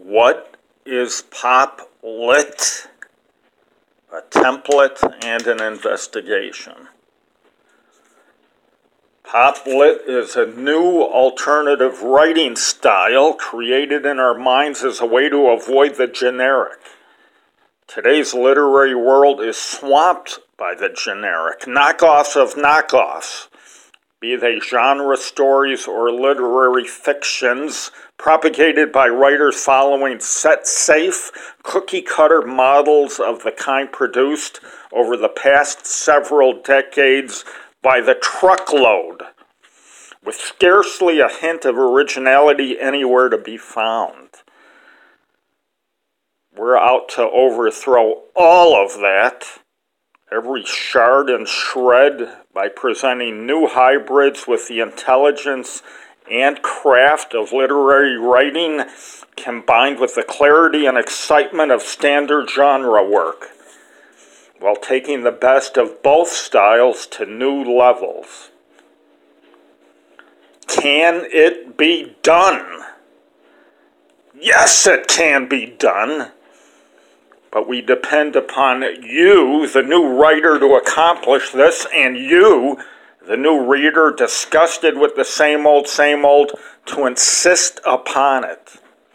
What is pop lit? A template and an investigation. Pop lit is a new alternative writing style created in our minds as a way to avoid the generic. Today's literary world is swamped by the generic, knockoffs of knockoffs, be they genre stories or literary fictions propagated by writers following set-safe, cookie-cutter models of the kind produced over the past several decades by the truckload, with scarcely a hint of originality anywhere to be found. We're out to overthrow all of that, every shard and shred, by presenting new hybrids with the intelligence and craft of literary writing combined with the clarity and excitement of standard genre work, while taking the best of both styles to new levels. Can it be done? Yes, it can be done. But we depend upon you, the new writer, to accomplish this, and you, the new reader, disgusted with the same old, to insist upon it.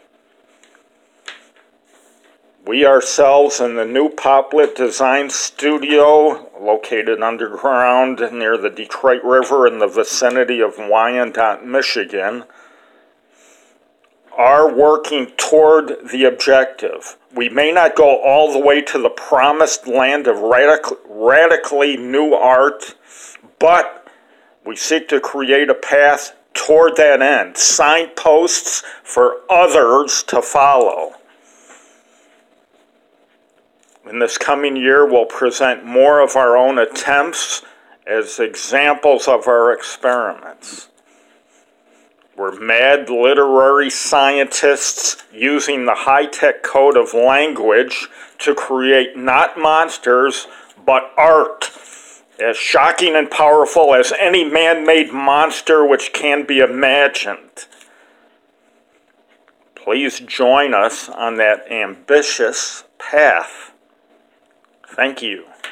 We ourselves in the new Poplit Design Studio, located underground near the Detroit River in the vicinity of Wyandotte, Michigan, are working toward the objective. We may not go all the way to the promised land of radically new art, but we seek to create a path toward that end, signposts for others to follow. In this coming year, we'll present more of our own attempts as examples of our experiments. We're mad literary scientists using the high-tech code of language to create not monsters, but art, as shocking and powerful as any man-made monster which can be imagined. Please join us on that ambitious path. Thank you.